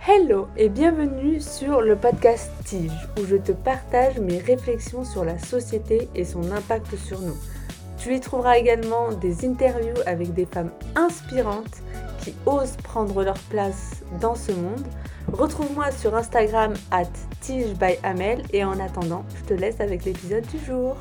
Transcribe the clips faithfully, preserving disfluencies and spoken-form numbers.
Hello et bienvenue sur le podcast Tige où je te partage mes réflexions sur la société et son impact sur nous. Tu y trouveras également des interviews avec des femmes inspirantes qui osent prendre leur place dans ce monde. Retrouve-moi sur Instagram at tige by amel et en attendant, je te laisse avec l'épisode du jour.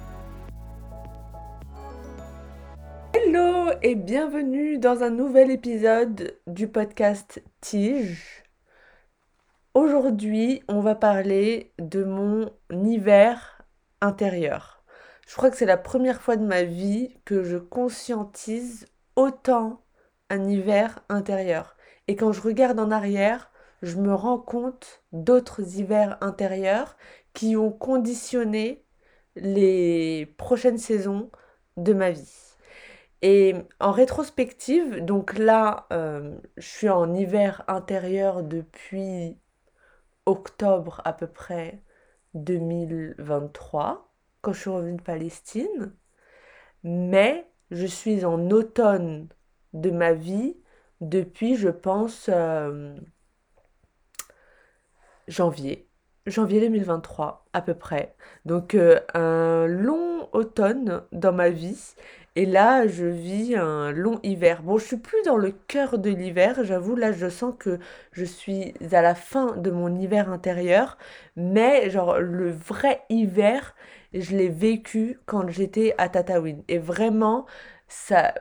Hello et bienvenue dans un nouvel épisode du podcast Tige. Aujourd'hui, on va parler de mon hiver intérieur. Je crois que c'est la première fois de ma vie que je conscientise autant un hiver intérieur. Et quand je regarde en arrière, je me rends compte d'autres hivers intérieurs qui ont conditionné les prochaines saisons de ma vie. Et en rétrospective, donc là, euh, je suis en hiver intérieur depuis octobre à peu près deux mille vingt-trois, quand je suis revenue de Palestine. Mais je suis en automne de ma vie depuis, je pense, euh, janvier. Janvier deux mille vingt-trois, à peu près. Donc, euh, un long automne dans ma vie. Et là, je vis un long hiver. Bon, je suis plus dans le cœur de l'hiver, j'avoue. Là, je sens que je suis à la fin de mon hiver intérieur. Mais, genre, le vrai hiver, je l'ai vécu quand j'étais à Tataouine. Et vraiment, ça...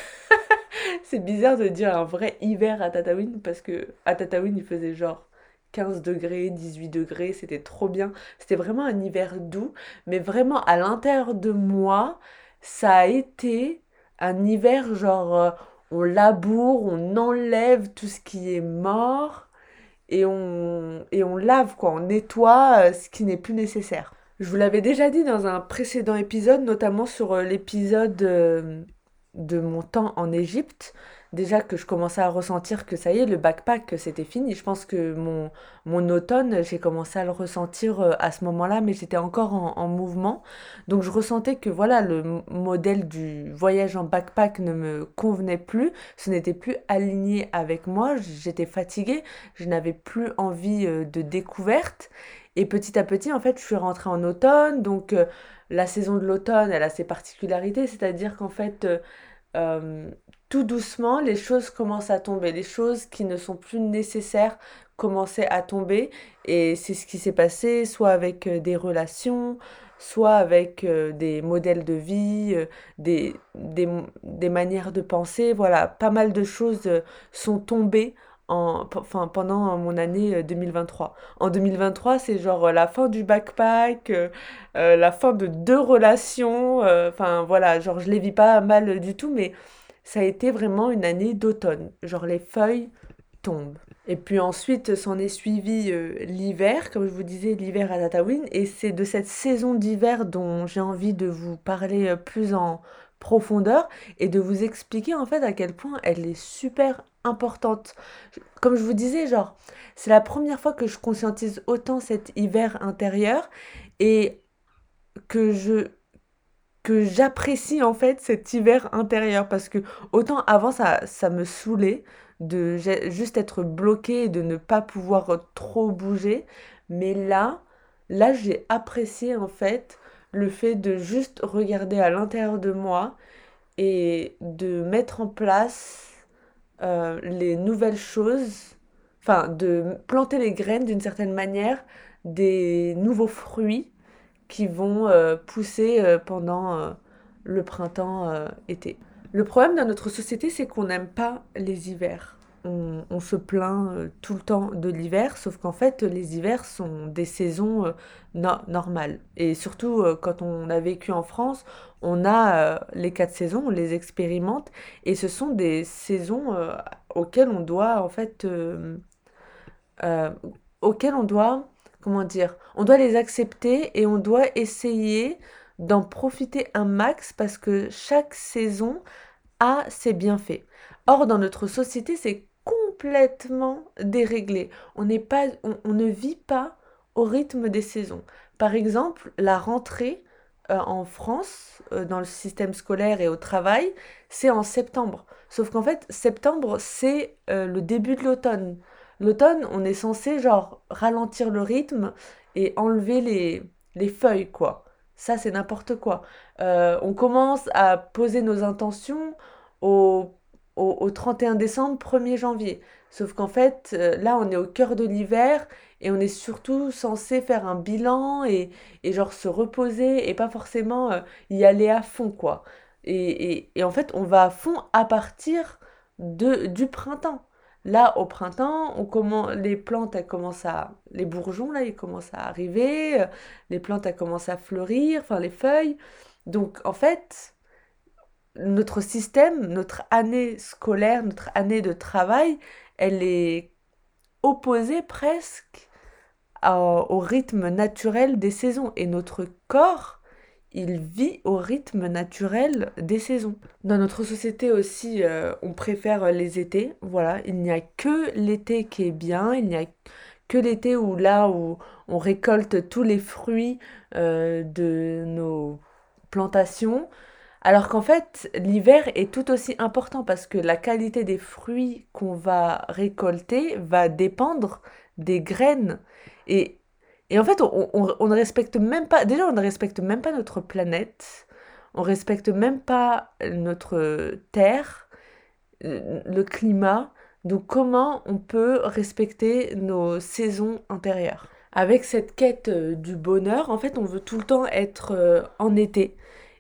C'est bizarre de dire un vrai hiver à Tataouine parce que à Tataouine, il faisait genre quinze degrés, dix-huit degrés, c'était trop bien. C'était vraiment un hiver doux, mais vraiment à l'intérieur de moi, ça a été un hiver genre euh, on laboure, on enlève tout ce qui est mort et on, et on lave quoi, on nettoie euh, ce qui n'est plus nécessaire. Je vous l'avais déjà dit dans un précédent épisode, notamment sur euh, l'épisode euh, de mon temps en Égypte. Déjà que je commençais à ressentir que ça y est, le backpack, que c'était fini. Je pense que mon, mon automne, j'ai commencé à le ressentir euh, à ce moment-là, mais j'étais encore en, en mouvement. Donc je ressentais que voilà, le m- modèle du voyage en backpack ne me convenait plus. Ce n'était plus aligné avec moi. J'étais fatiguée. Je n'avais plus envie euh, de découverte. Et petit à petit, en fait, je suis rentrée en automne. Donc, euh, la saison de l'automne, elle a ses particularités. C'est-à-dire qu'en fait, euh, euh, tout doucement, les choses commencent à tomber. Les choses qui ne sont plus nécessaires commençaient à tomber. Et c'est ce qui s'est passé, soit avec euh, des relations, soit avec euh, des modèles de vie, euh, des, des, des manières de penser. Voilà, pas mal de choses euh, sont tombées en, enfin, pendant mon année euh, deux mille vingt-trois. En deux mille vingt-trois, c'est genre euh, la fin du backpack, euh, euh, la fin de deux relations. euh, Enfin, voilà, genre je les vis pas mal du tout, mais ça a été vraiment une année d'automne. Genre les feuilles tombent. Et puis ensuite, s'en est suivi euh, l'hiver, comme je vous disais, l'hiver à Tataouine. Et c'est de cette saison d'hiver dont j'ai envie de vous parler euh, plus en profondeur et de vous expliquer en fait à quel point elle est super importante. Je- Comme je vous disais, genre, c'est la première fois que je conscientise autant cet hiver intérieur et que je que j'apprécie en fait cet hiver intérieur parce que autant avant ça, ça me saoulait de ju- juste être bloquée et de ne pas pouvoir trop bouger, mais là, là j'ai apprécié en fait le fait de juste regarder à l'intérieur de moi et de mettre en place euh, les nouvelles choses, enfin de planter les graines d'une certaine manière des nouveaux fruits qui vont euh, pousser euh, pendant euh, le printemps-été. Le problème dans notre société, c'est qu'on n'aime pas les hivers. On, on se plaint euh, tout le temps de l'hiver, sauf qu'en fait, les hivers sont des saisons euh, no- normales. Et surtout, euh, quand on a vécu en France, on a euh, les quatre saisons, on les expérimente, et ce sont des saisons euh, auxquelles on doit, en fait, euh, euh, auxquelles on doit, comment dire, on doit les accepter et on doit essayer d'en profiter un max parce que chaque saison a ses bienfaits. Or, dans notre société, c'est complètement déréglé. On n'est pas, on, on ne vit pas au rythme des saisons. Par exemple, la rentrée euh, en France, euh, dans le système scolaire et au travail, c'est en septembre. Sauf qu'en fait, septembre, c'est euh, le début de l'automne. L'automne, on est censé genre ralentir le rythme et enlever les, les feuilles, quoi. Ça, c'est n'importe quoi. Euh, on commence à poser nos intentions au, au, au trente et un décembre, premier janvier. Sauf qu'en fait, euh, là, on est au cœur de l'hiver et on est surtout censé faire un bilan et, et genre se reposer et pas forcément euh, y aller à fond, quoi. Et, et, et en fait, on va à fond à partir de, du printemps. Là, au printemps, on commen- les plantes, elles commencent à... Les bourgeons, là, ils commencent à arriver. euh, Les plantes, elles commencent à fleurir, enfin, les feuilles. Donc, en fait, notre système, notre année scolaire, notre année de travail, elle est opposée presque à- au rythme naturel des saisons. Et notre corps, il vit au rythme naturel des saisons. Dans notre société aussi, euh, on préfère les étés. Voilà, il n'y a que l'été qui est bien. Il n'y a que l'été où là où on récolte tous les fruits euh, de nos plantations. Alors qu'en fait, l'hiver est tout aussi important parce que la qualité des fruits qu'on va récolter va dépendre des graines. Et, et en fait, on, on- on ne respecte même pas, déjà, on ne respecte même pas notre planète, on respecte même pas notre terre, euh, le climat. Donc, comment on peut respecter nos saisons intérieures? Avec cette quête euh, du bonheur, en fait, on veut tout le temps être euh, en été.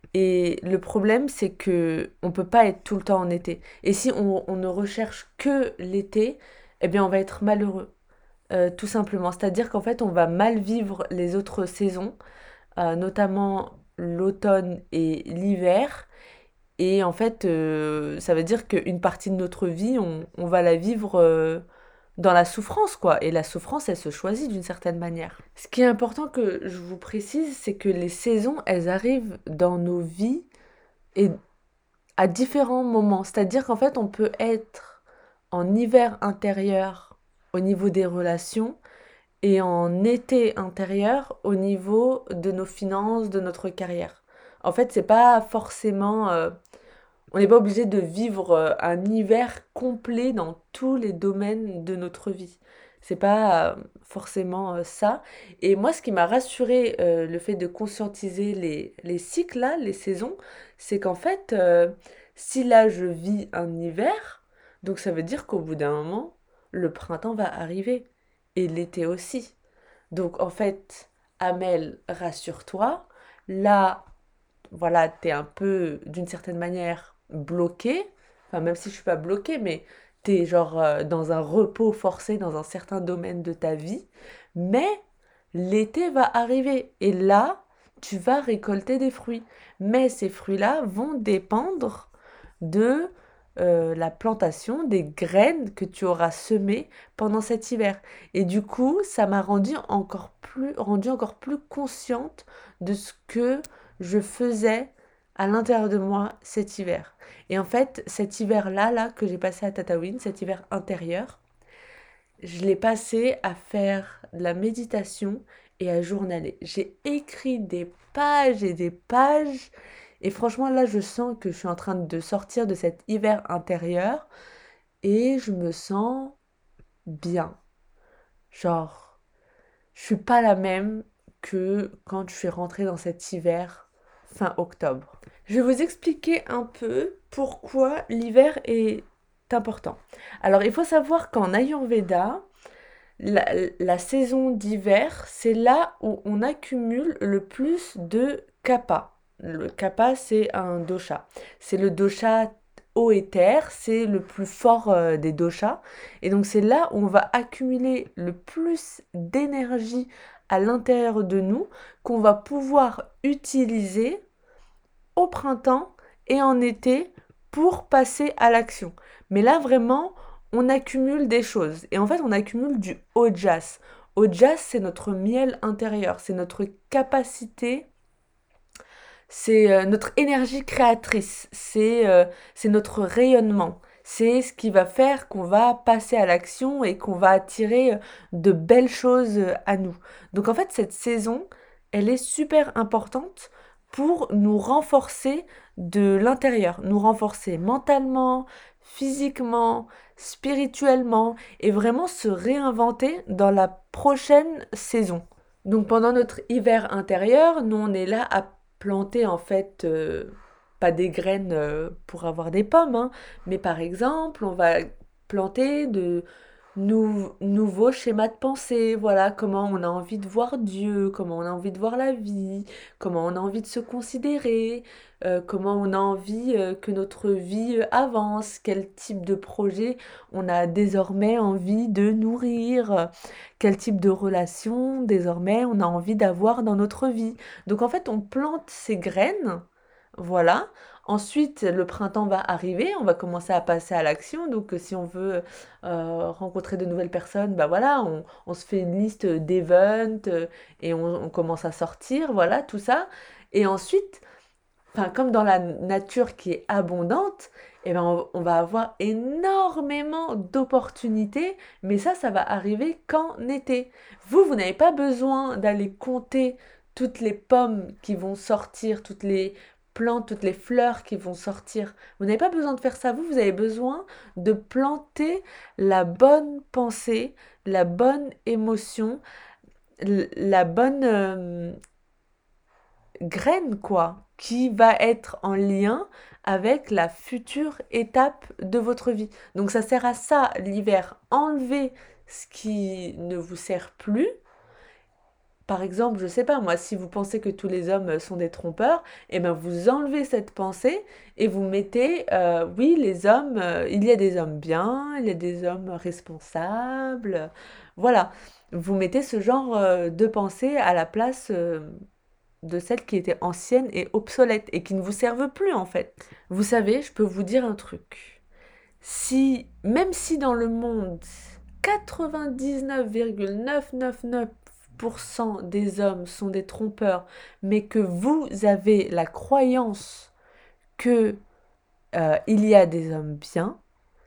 Et le problème, c'est que on peut pas être tout le temps en été. Et si on, on ne recherche que l'été, eh bien, on va être malheureux, euh, tout simplement. C'est-à-dire qu'en fait, on va mal vivre les autres saisons, euh, notamment l'automne et l'hiver. Et en fait, euh, ça veut dire qu'une partie de notre vie, on, on va la vivre euh, dans la souffrance, quoi. Et la souffrance, elle se choisit d'une certaine manière. Ce qui est important que je vous précise, c'est que les saisons, elles arrivent dans nos vies et à différents moments. C'est-à-dire qu'en fait, on peut être en hiver intérieur au niveau des relations et en été intérieur au niveau de nos finances, de notre carrière. En fait, c'est pas forcément euh, on n'est pas obligé de vivre euh, un hiver complet dans tous les domaines de notre vie. C'est pas euh, forcément euh, ça. Et moi, ce qui m'a rassuré, euh, le fait de conscientiser les, les cycles, là, les saisons, c'est qu'en fait, euh, si là je vis un hiver, donc ça veut dire qu'au bout d'un moment, le printemps va arriver. Et l'été aussi. Donc en fait, Amel, rassure-toi, là, voilà, t'es un peu, d'une certaine manière, bloqué. Enfin, même si je suis pas bloquée, mais t'es genre euh, dans un repos forcé dans un certain domaine de ta vie. Mais l'été va arriver et là, tu vas récolter des fruits. Mais ces fruits-là vont dépendre de euh, la plantation des graines que tu auras semées pendant cet hiver. Et du coup, ça m'a rendu encore plus, rendu encore plus consciente de ce que je faisais à l'intérieur de moi cet hiver. Et en fait, cet hiver-là, là, que j'ai passé à Tataouine, cet hiver intérieur, je l'ai passé à faire de la méditation et à journaler. J'ai écrit des pages et des pages. Et franchement, là, je sens que je suis en train de sortir de cet hiver intérieur et je me sens bien. Genre, je suis pas la même que quand je suis rentrée dans cet hiver fin octobre. Je vais vous expliquer un peu pourquoi l'hiver est important. Alors, il faut savoir qu'en Ayurveda, la, la saison d'hiver, c'est là où on accumule le plus de kapha. Le kapha, c'est un dosha. C'est le dosha eau et terre, c'est le plus fort euh, des doshas. Et donc c'est là où on va accumuler le plus d'énergie à l'intérieur de nous qu'on va pouvoir utiliser au printemps et en été pour passer à l'action. Mais là, vraiment, on accumule des choses. Et en fait, on accumule du ojas. Ojas, c'est notre miel intérieur, c'est notre capacité, c'est euh, notre énergie créatrice, c'est euh, c'est notre rayonnement. C'est ce qui va faire qu'on va passer à l'action et qu'on va attirer euh, de belles choses euh, à nous. Donc en fait, cette saison, elle est super importante pour nous renforcer de l'intérieur, nous renforcer mentalement, physiquement, spirituellement et vraiment se réinventer dans la prochaine saison. Donc pendant notre hiver intérieur, nous on est là à planter en fait euh, pas des graines euh, pour avoir des pommes, hein, mais par exemple on va planter de nou- nouveaux schémas de pensée, voilà comment on a envie de voir Dieu, comment on a envie de voir la vie, comment on a envie de se considérer, euh, comment on a envie euh, que notre vie euh, avance, quel type de projet on a désormais envie de nourrir, quel type de relation désormais on a envie d'avoir dans notre vie. Donc en fait, on plante ces graines, voilà. Ensuite, le printemps va arriver, on va commencer à passer à l'action. Donc euh, si on veut euh, rencontrer de nouvelles personnes, bah voilà, on, on se fait une liste d'events euh, et on, on commence à sortir, voilà, tout ça. Et ensuite, enfin, comme dans la nature qui est abondante, eh ben, on, on va avoir énormément d'opportunités, mais ça, ça va arriver qu'en été. Vous, vous n'avez pas besoin d'aller compter toutes les pommes qui vont sortir, toutes les plantes, toutes les fleurs qui vont sortir. Vous n'avez pas besoin de faire ça, vous, vous avez besoin de planter la bonne pensée, la bonne émotion, l- la bonne, euh, graine, quoi, qui va être en lien avec la future étape de votre vie. Donc ça sert à ça l'hiver, enlever ce qui ne vous sert plus. Par exemple, je sais pas moi, si vous pensez que tous les hommes sont des trompeurs, eh ben vous enlevez cette pensée et vous mettez, euh, oui, les hommes, euh, il y a des hommes bien, il y a des hommes responsables, voilà. Vous mettez ce genre euh, de pensée à la place euh, de celles qui étaient anciennes et obsolètes et qui ne vous servent plus en fait. Vous savez, je peux vous dire un truc. Si, même si dans le monde, quatre-vingt-dix-neuf virgule neuf cent quatre-vingt-dix-neuf pour cent des hommes sont des trompeurs, mais que vous avez la croyance que euh, il y a des hommes bien,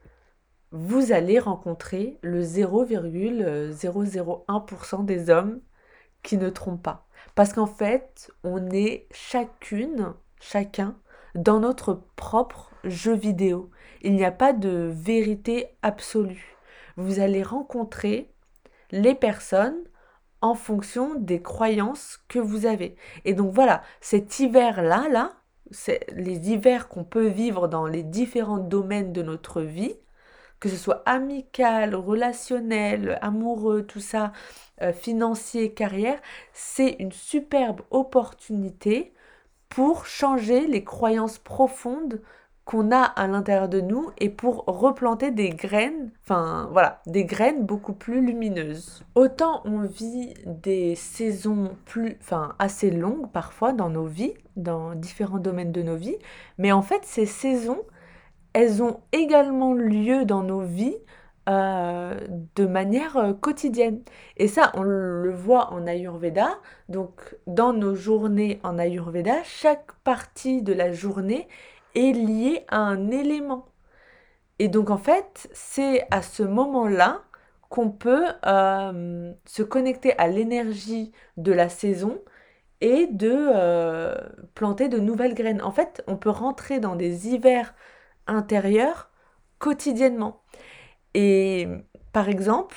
vous allez rencontrer le zéro virgule zéro zéro un pour cent des hommes qui ne trompe pas. Parce qu'en fait, on est chacune, chacun, dans notre propre jeu vidéo. Il n'y a pas de vérité absolue. Vous allez rencontrer les personnes en fonction des croyances que vous avez. Et donc voilà, cet hiver-là, là, c'est les hivers qu'on peut vivre dans les différents domaines de notre vie, que ce soit amical, relationnel, amoureux, tout ça, euh, financier, carrière, c'est une superbe opportunité pour changer les croyances profondes qu'on a à l'intérieur de nous et pour replanter des graines, enfin voilà, des graines beaucoup plus lumineuses. Autant on vit des saisons plus, enfin assez longues parfois dans nos vies, dans différents domaines de nos vies, mais en fait ces saisons, elles ont également lieu dans nos vies euh, de manière euh, quotidienne. Et ça, on le voit en Ayurveda. Donc, dans nos journées en Ayurveda, chaque partie de la journée est liée à un élément. Et donc, en fait, c'est à ce moment-là qu'on peut euh, se connecter à l'énergie de la saison et de euh, planter de nouvelles graines. En fait, on peut rentrer dans des hivers intérieurs quotidiennement. Et par exemple,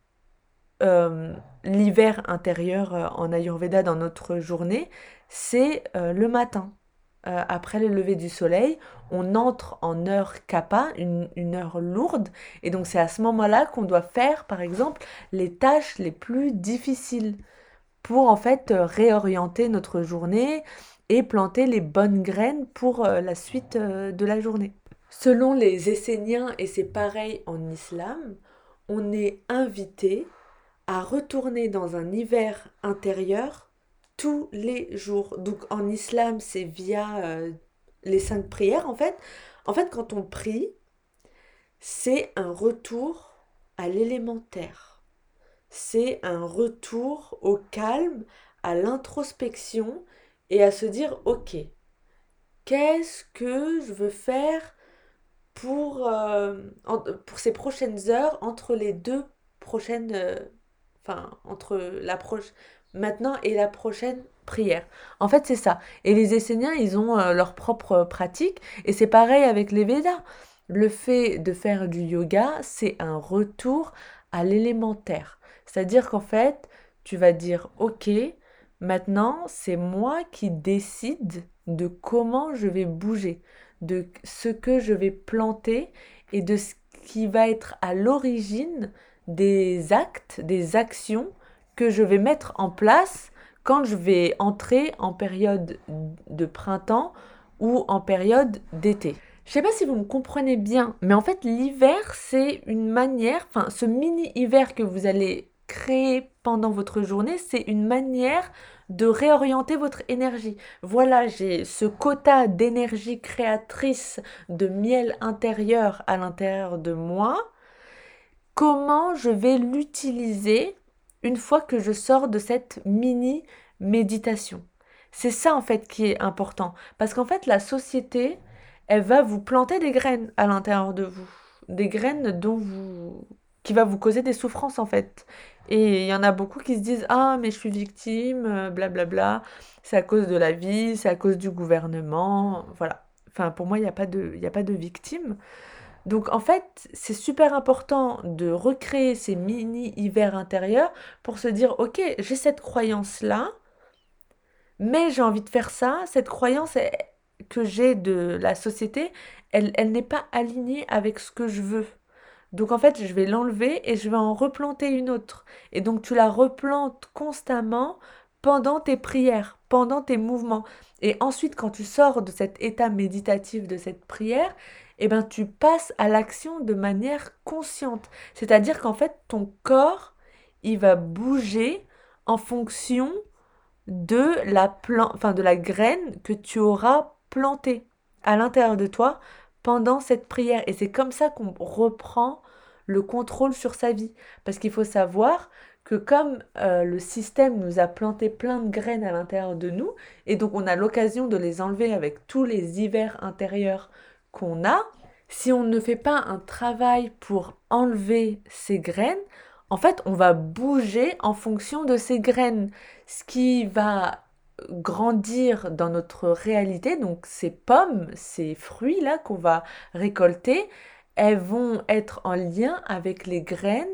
euh, l'hiver intérieur euh, en Ayurveda dans notre journée, c'est euh, le matin. Euh, après le lever du soleil, on entre en heure kappa, une, une heure lourde, et donc c'est à ce moment-là qu'on doit faire, par exemple, les tâches les plus difficiles pour en fait euh, réorienter notre journée et planter les bonnes graines pour euh, la suite euh, de la journée. Selon les Esséniens, et c'est pareil en islam, on est invité à retourner dans un hiver intérieur tous les jours. Donc en islam, c'est via euh, les cinq prières en fait. En fait, quand on prie, c'est un retour à l'élémentaire. C'est un retour au calme, à l'introspection et à se dire, ok, qu'est-ce que je veux faire pour, euh, en- pour ces prochaines heures entre les deux prochaines, euh, enfin, entre la proche, maintenant et la prochaine prière. En fait, c'est ça. Et les Esséniens, ils ont euh, leur propre pratique. Et c'est pareil avec les Védas. Le fait de faire du yoga, c'est un retour à l'élémentaire. C'est-à-dire qu'en fait, tu vas dire, OK, maintenant, c'est moi qui décide de comment je vais bouger, de ce que je vais planter et de ce qui va être à l'origine des actes, des actions que je vais mettre en place quand je vais entrer en période de printemps ou en période d'été. Je sais pas si vous me comprenez bien, mais en fait l'hiver c'est une manière, enfin ce mini hiver que vous allez créer pendant votre journée, c'est une manière de réorienter votre énergie. Voilà, j'ai ce quota d'énergie créatrice, de miel intérieur à l'intérieur de moi. Comment je vais l'utiliser une fois que je sors de cette mini méditation? C'est ça en fait qui est important. Parce qu'en fait, la société, elle va vous planter des graines à l'intérieur de vous. Des graines dont vous... qui va vous causer des souffrances en fait. Et il y en a beaucoup qui se disent ah mais je suis victime, euh, blablabla, c'est à cause de la vie, c'est à cause du gouvernement, voilà. Enfin pour moi il n'y a pas de, il y a pas de victime. Donc en fait, c'est super important de recréer ces mini-hivers intérieurs pour se dire, ok, j'ai cette croyance-là, mais j'ai envie de faire ça. Cette croyance elle- que j'ai de la société, elle, elle n'est pas alignée avec ce que je veux. Donc en fait, je vais l'enlever et je vais en replanter une autre. Et donc tu la replantes constamment pendant tes prières, pendant tes mouvements. Et ensuite, quand tu sors de cet état méditatif, de cette prière, eh ben, tu passes à l'action de manière consciente. C'est-à-dire qu'en fait, ton corps, il va bouger en fonction de la, plan- enfin, de la graine que tu auras plantée à l'intérieur de toi pendant cette prière. Et c'est comme ça qu'on reprend le contrôle sur sa vie. Parce qu'il faut savoir que comme euh, le système nous a planté plein de graines à l'intérieur de nous, et donc on a l'occasion de les enlever avec tous les hivers intérieurs qu'on a, si on ne fait pas un travail pour enlever ces graines, en fait, on va bouger en fonction de ces graines. Ce qui va grandir dans notre réalité, donc ces pommes, ces fruits-là qu'on va récolter, elles vont être en lien avec les graines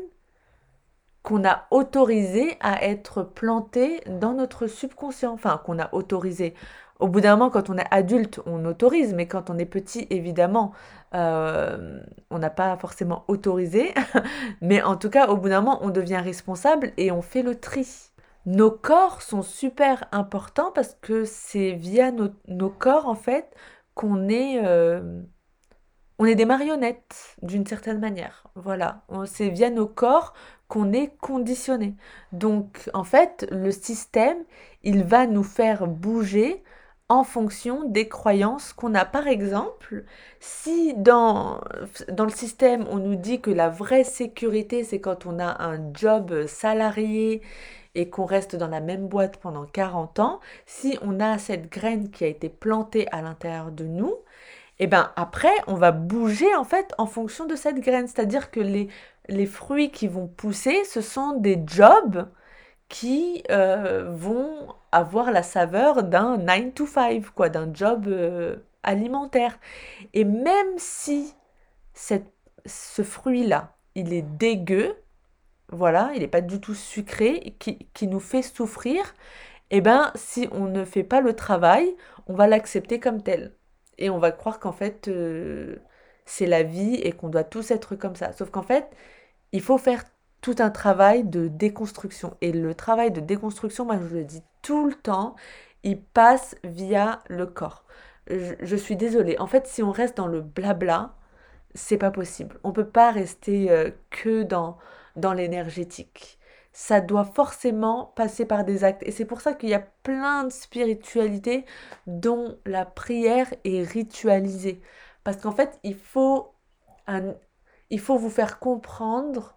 qu'on a autorisées à être plantées dans notre subconscient, enfin qu'on a autorisé. Au bout d'un moment, quand on est adulte, on autorise, mais quand on est petit, évidemment, euh, on n'a pas forcément autorisé. Mais en tout cas, au bout d'un moment, on devient responsable et on fait le tri. Nos corps sont super importants parce que c'est via nos, nos corps, en fait, qu'on est, euh, on est des marionnettes, d'une certaine manière. Voilà, On- c'est via nos corps qu'on est conditionné. Donc, en fait, le système, il va nous faire bouger en fonction des croyances qu'on a. Par exemple, si dans, dans le système, on nous dit que la vraie sécurité, c'est quand on a un job salarié et qu'on reste dans la même boîte pendant quarante ans, si on a cette graine qui a été plantée à l'intérieur de nous, et ben après, on va bouger en fait en fonction de cette graine. C'est-à-dire que les, les fruits qui vont pousser, ce sont des jobs qui euh, vont avoir la saveur d'un nine to five, quoi, d'un job euh, alimentaire. Et même si cette, ce fruit-là, il est dégueu, voilà, il n'est pas du tout sucré, qui, qui nous fait souffrir, eh ben, si on ne fait pas le travail, on va l'accepter comme tel. Et on va croire qu'en fait, euh, c'est la vie et qu'on doit tous être comme ça. Sauf qu'en fait, il faut faire tout un travail de déconstruction. Et le travail de déconstruction, moi je le dis tout le temps, il passe via le corps. Je, je suis désolée. En fait, si on reste dans le blabla, c'est pas possible. On peut pas rester euh, que dans, dans l'énergétique. Ça doit forcément passer par des actes. Et c'est pour ça qu'il y a plein de spiritualités dont la prière est ritualisée. Parce qu'en fait, il faut, un- il faut vous faire comprendre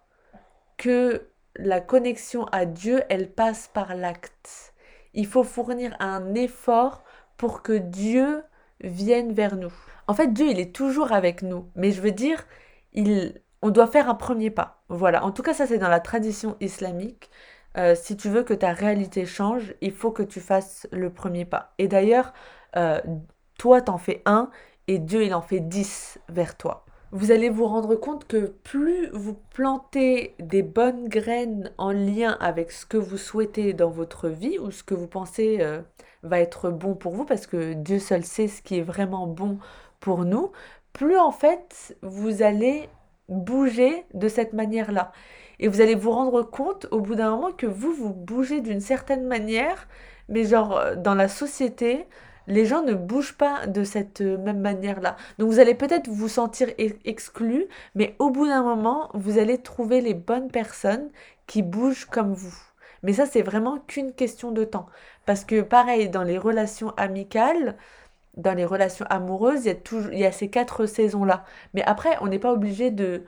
que la connexion à Dieu, elle passe par l'acte. Il faut fournir un effort pour que Dieu vienne vers nous. En fait, Dieu, il est toujours avec nous. Mais je veux dire, il, on doit faire un premier pas. Voilà. En tout cas, ça, c'est dans la tradition islamique. euh, si tu veux que ta réalité change, il faut que tu fasses le premier pas. Et d'ailleurs, euh, toi, t'en fais un et Dieu, il en fait dix vers toi. Vous allez vous rendre compte que plus vous plantez des bonnes graines en lien avec ce que vous souhaitez dans votre vie ou ce que vous pensez euh, va être bon pour vous, parce que Dieu seul sait ce qui est vraiment bon pour nous, plus en fait vous allez bouger de cette manière-là. Et vous allez vous rendre compte au bout d'un moment que vous, vous bougez d'une certaine manière, mais genre euh, dans la société, les gens ne bougent pas de cette euh, même manière-là. Donc vous allez peut-être vous sentir e- exclu, mais au bout d'un moment, vous allez trouver les bonnes personnes qui bougent comme vous. Mais ça, c'est vraiment qu'une question de temps. Parce que pareil, dans les relations amicales, dans les relations amoureuses, il y a toujours, il y a ces quatre saisons-là. Mais après, on n'est pas obligé de,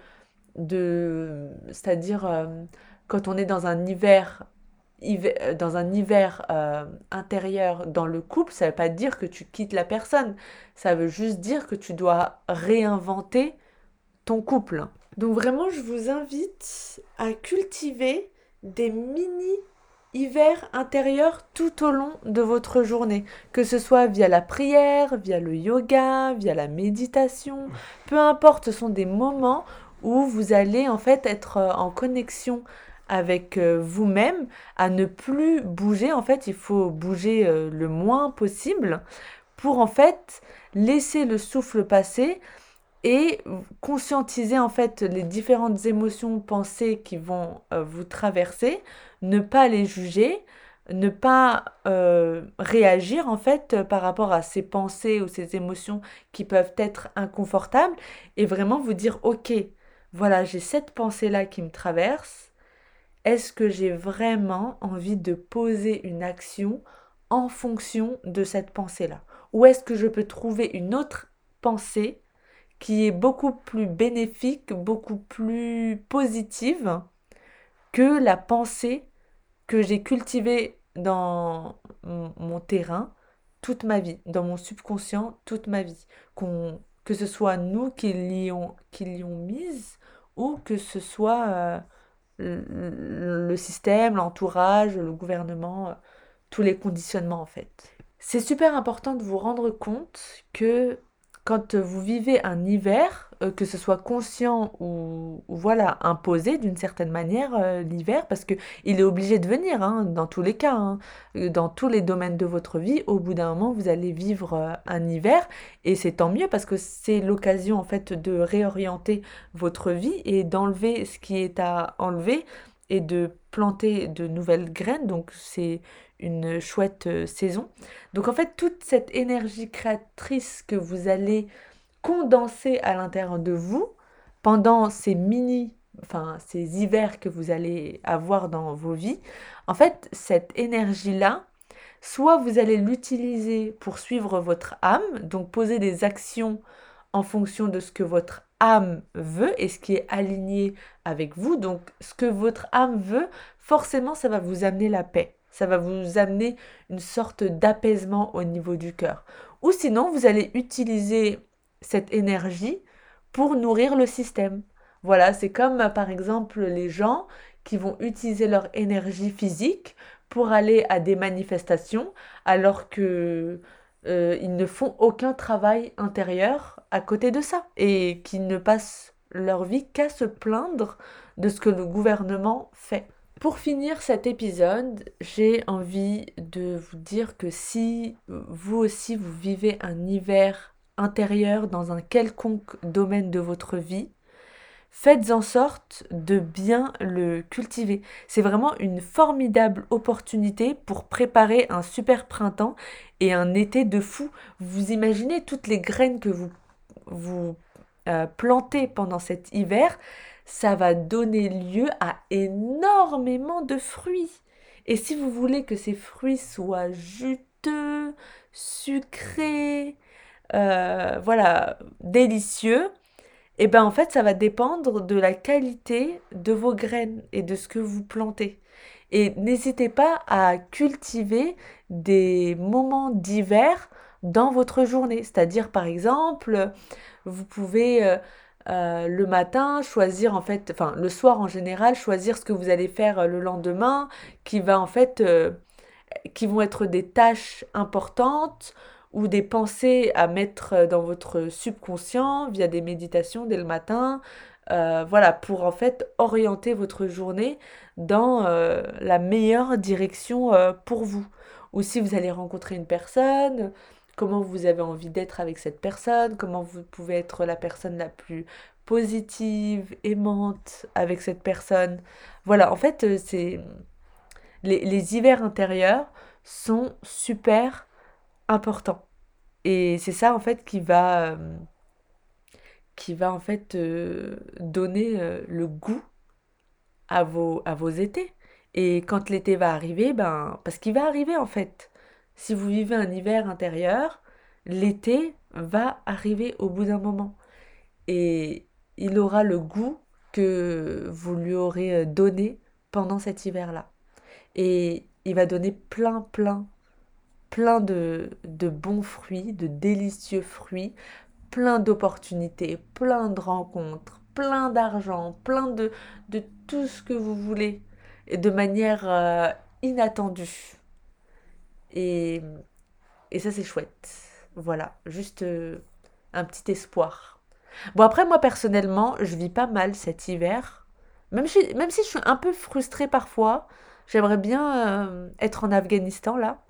de, c'est-à-dire euh, quand on est dans un hiver, hiver- euh, dans un hiver euh, intérieur dans le couple, ça ne veut pas dire que tu quittes la personne. Ça veut juste dire que tu dois réinventer ton couple. Donc vraiment, je vous invite à cultiver des mini hivers intérieurs tout au long de votre journée, que ce soit via la prière, via le yoga, via la méditation, peu importe, ce sont des moments où vous allez en fait être euh, en connexion avec euh, vous-même, à ne plus bouger. En fait, il faut bouger euh, le moins possible pour en fait laisser le souffle passer et conscientiser en fait les différentes émotions, pensées qui vont euh, vous traverser, ne pas les juger, ne pas euh, réagir en fait euh, par rapport à ces pensées ou ces émotions qui peuvent être inconfortables, et vraiment vous dire ok, voilà, j'ai cette pensée-là qui me traverse, est-ce que j'ai vraiment envie de poser une action en fonction de cette pensée-là? Ou est-ce que je peux trouver une autre pensée qui est beaucoup plus bénéfique, beaucoup plus positive que la pensée que j'ai cultivée dans mon, mon terrain toute ma vie, dans mon subconscient toute ma vie. Qu'on, que ce soit nous qui l'y ont, qui l'y ont mise, ou que ce soit euh, le, le système, l'entourage, le gouvernement, euh, tous les conditionnements en fait. C'est super important de vous rendre compte que quand vous vivez un hiver, euh, que ce soit conscient ou, ou voilà, imposé d'une certaine manière, euh, l'hiver, parce que il est obligé de venir, hein, dans tous les cas, hein. Euh, dans tous les domaines de votre vie, au bout d'un moment, vous allez vivre euh, un hiver, et c'est tant mieux parce que c'est l'occasion en fait de réorienter votre vie et d'enlever ce qui est à enlever et de planter de nouvelles graines. Donc c'est une chouette euh, saison. Donc en fait, toute cette énergie créatrice que vous allez condenser à l'intérieur de vous pendant ces mini, enfin ces hivers que vous allez avoir dans vos vies, en fait, cette énergie-là, soit vous allez l'utiliser pour suivre votre âme, donc poser des actions en fonction de ce que votre âme veut et ce qui est aligné avec vous. Donc ce que votre âme veut, forcément, ça va vous amener la paix. Ça va vous amener une sorte d'apaisement au niveau du cœur. Ou sinon, vous allez utiliser cette énergie pour nourrir le système. Voilà, c'est comme euh, par exemple les gens qui vont utiliser leur énergie physique pour aller à des manifestations alors que euh, ils ne font aucun travail intérieur à côté de ça et qui ne passent leur vie qu'à se plaindre de ce que le gouvernement fait. Pour finir cet épisode, j'ai envie de vous dire que si vous aussi vous vivez un hiver intérieur dans un quelconque domaine de votre vie, faites en sorte de bien le cultiver. C'est vraiment une formidable opportunité pour préparer un super printemps et un été de fou. Vous imaginez toutes les graines que vous, vous euh, plantez pendant cet hiver, ça va donner lieu à énormément de fruits. Et si vous voulez que ces fruits soient juteux, sucrés, euh, voilà, délicieux, et ben en fait, ça va dépendre de la qualité de vos graines et de ce que vous plantez. Et n'hésitez pas à cultiver des moments d'hiver dans votre journée. C'est-à-dire, par exemple, vous pouvez euh, Euh, le matin, choisir en fait, enfin le soir en général, choisir ce que vous allez faire euh, le lendemain, qui va en fait, euh, qui vont être des tâches importantes ou des pensées à mettre euh, dans votre subconscient via des méditations dès le matin. Euh, voilà, pour en fait orienter votre journée dans euh, la meilleure direction euh, pour vous. Ou si vous allez rencontrer une personne, comment vous avez envie d'être avec cette personne, comment vous pouvez être la personne la plus positive, aimante avec cette personne. Voilà, en fait, euh, c'est les, les hivers intérieurs sont super importants. Et c'est ça, en fait, qui va, euh, qui va en fait euh, donner euh, le goût à vos, à vos étés. Et quand l'été va arriver, ben, parce qu'il va arriver en fait. Si vous vivez un hiver intérieur, l'été va arriver au bout d'un moment. Et il aura le goût que vous lui aurez euh, donné pendant cet hiver-là. Et il va donner plein, plein, plein de, de bons fruits, de délicieux fruits, plein d'opportunités, plein de rencontres, plein d'argent, plein de, de tout ce que vous voulez, et de manière euh, inattendue. Et, et ça, c'est chouette. Voilà, juste euh, un petit espoir. Bon, après, moi, personnellement, je vis pas mal cet hiver. Même si, même si je suis un peu frustrée parfois, j'aimerais bien euh, être en Afghanistan, là.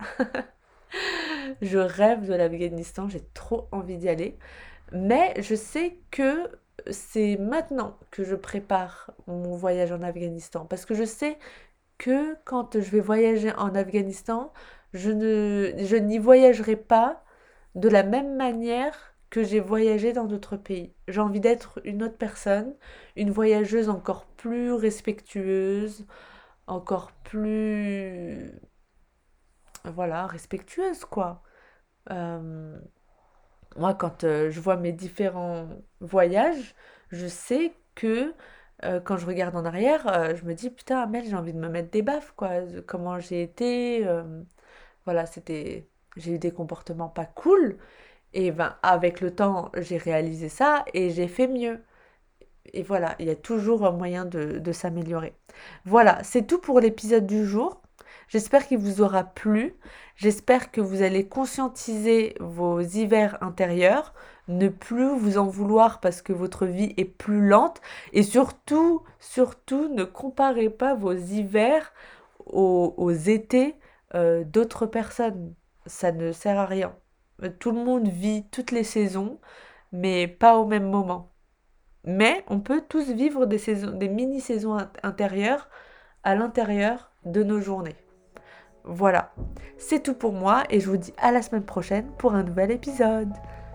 Je rêve de l'Afghanistan, j'ai trop envie d'y aller. Mais je sais que c'est maintenant que je prépare mon voyage en Afghanistan. Parce que je sais que quand je vais voyager en Afghanistan, je ne, je n'y voyagerai pas de la même manière que j'ai voyagé dans d'autres pays. J'ai envie d'être une autre personne, une voyageuse encore plus respectueuse, encore plus... Voilà, respectueuse quoi. Euh, Moi, quand euh, je vois mes différents voyages, je sais que euh, quand je regarde en arrière, euh, je me dis, putain, Amel, j'ai envie de me mettre des baffes, quoi. de Comment j'ai été. Euh, voilà, c'était. J'ai eu des comportements pas cool. Et ben, avec le temps, j'ai réalisé ça et j'ai fait mieux. Et voilà, il y a toujours un moyen de, de s'améliorer. Voilà, c'est tout pour l'épisode du jour. J'espère qu'il vous aura plu. J'espère que vous allez conscientiser vos hivers intérieurs, ne plus vous en vouloir parce que votre vie est plus lente. Et surtout, surtout, ne comparez pas vos hivers aux, aux étés euh, d'autres personnes. Ça ne sert à rien. Tout le monde vit toutes les saisons, mais pas au même moment. Mais on peut tous vivre des saisons, des mini-saisons int- intérieures à l'intérieur de nos journées. Voilà, c'est tout pour moi et je vous dis à la semaine prochaine pour un nouvel épisode.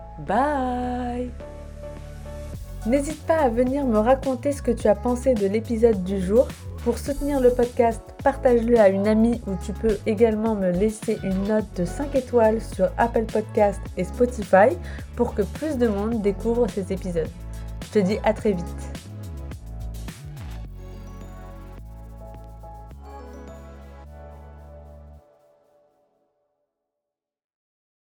Bye! N'hésite pas à venir me raconter ce que tu as pensé de l'épisode du jour. Pour soutenir le podcast, partage-le à une amie ou tu peux également me laisser une note de cinq étoiles sur Apple Podcast et Spotify pour que plus de monde découvre ces épisodes. Je te dis à très vite.